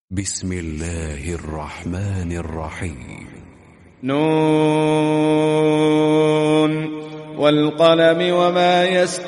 بسم الله الرحمن الرحيم. نون والقلم وما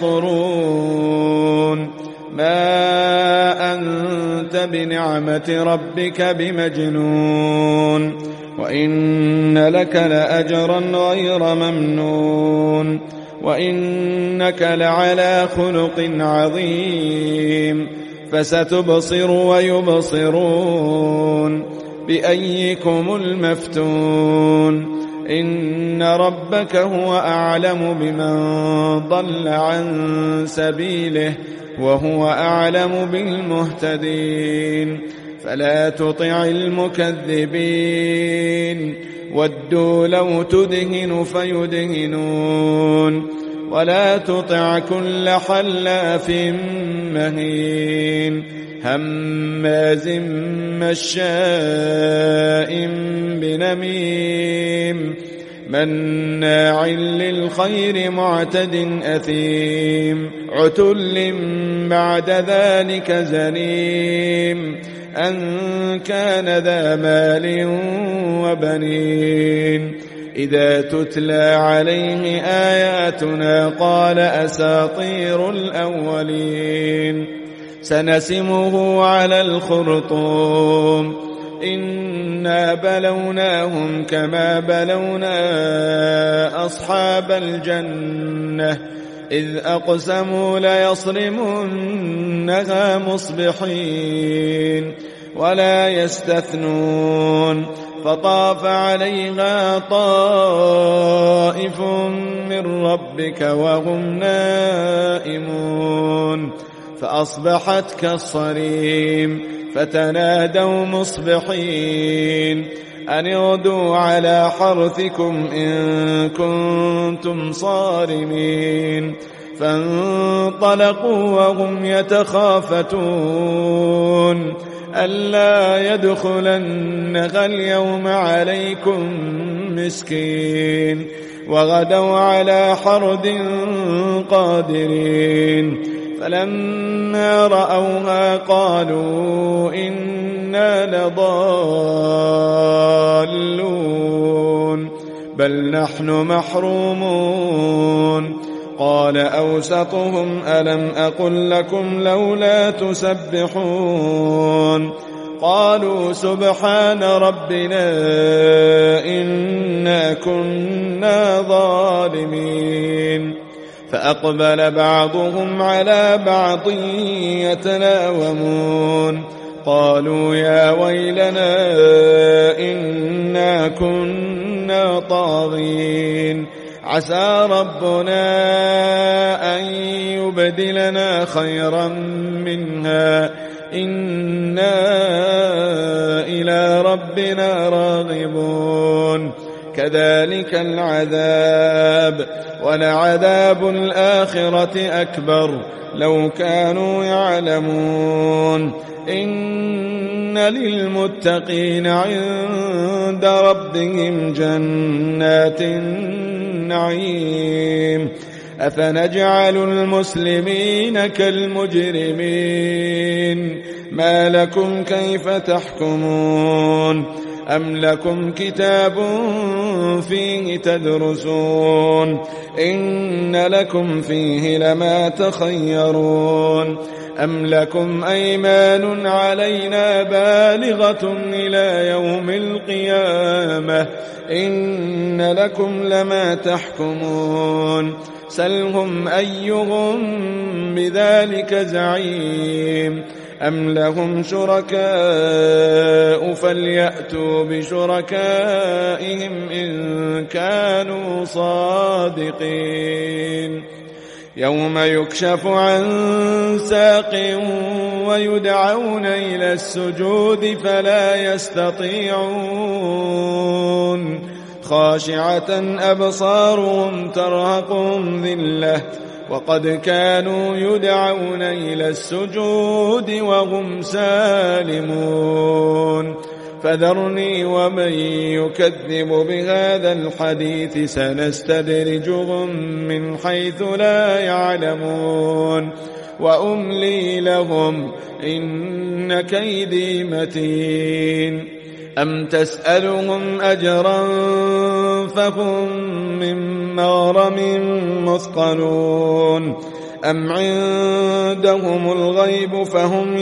يسطرون. ما أنت بنعمة ربك بمجنون، وإن لك لأجرا غير ممنون، وإنك لعلى خلق عظيم. فستبصر ويبصرون بأيكم المفتون. إن ربك هو أعلم بمن ضل عن سبيله وهو أعلم بالمهتدين. فلا تطع المكذبين، ودوا لو تدهن فيدهنون. ولا تطع كل حلاف مهين، هماز مشاء بنميم، مناع للخير معتد أثيم، عتل بعد ذلك زنيم، أن كان ذا مال وبنين. إذا تتلى عليه آياتنا قال أساطير الأولين. سنسمه على الخرطوم. إنا بلوناهم كما بلونا أصحاب الجنة إذ أقسموا ليصرمنها مصبحين ولا يستثنون. فطاف عليها طائف من ربك وهم نائمون، فأصبحت كالصريم. فتنادوا مصبحين أن اغدوا على حرثكم إن كنتم صارمين. فانطلقوا وهم يتخافتون ألا يدخلنها اليوم عليكم مسكين. وغدوا على حرد قادرين. فلما رأوها قالوا إنا لضالون بل نحن محرومون. قال أوسطهم ألم أقل لكم لولا تسبحون. قالوا سبحان ربنا إنا كنا ظالمين. فأقبل بعضهم على بعض يتلاومون. قالوا يا ويلنا إنا كنا طاغين. عسى ربنا أن يبدلنا خيرا منها إنا إلى ربنا راغبون. كذلك العذاب ولعذاب الآخرة أكبر لو كانوا يعلمون. إن للمتقين عند ربهم جنات النعيم. أفنجعل المسلمين كالمجرمين. ما لكم كيف تحكمون؟ أم لكم كتاب فيه تدرسون إن لكم فيه لما تخيرون. أم لكم أيمان علينا بالغة إلى يوم القيامة إن لكم لما تحكمون. سلهم أيهم بذلك زعيم. أم لهم شركاء فليأتوا بشركائهم إن كانوا صادقين. يوم يكشف عن ساق ويدعون إلى السجود فلا يستطيعون. خاشعة أبصارهم ترهقهم ذلة وقد كانوا يدعون إلى السجود وهم سالمون. فذرني ومن يكذب بهذا الحديث سنستدرجهم من حيث لا يعلمون وأملي لهم إن كيدي متين أم تسألهم أجرا فهم من مغرم مثقلون أم عندهم الغيب فهم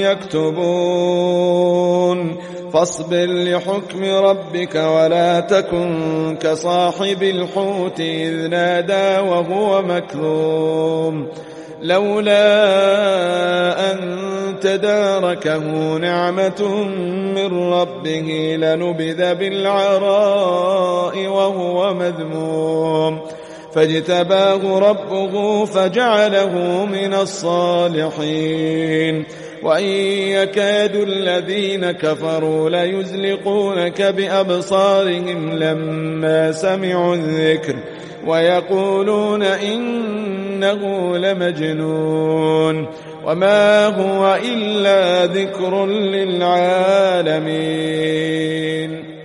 يكتبون فاصبر لحكم ربك ولا تكن كصاحب الحوت إذ نادى وهو مكظوم لولا أن تداركه نعمة من ربه لنبذ بالعراء وهو مذموم فاجتباه ربه فجعله من الصالحين وإن يكاد الذين كفروا ليزلقونك بأبصارهم لما سمعوا الذكر ويقولون إنه لمجنون وما هو إلا ذكر للعالمين.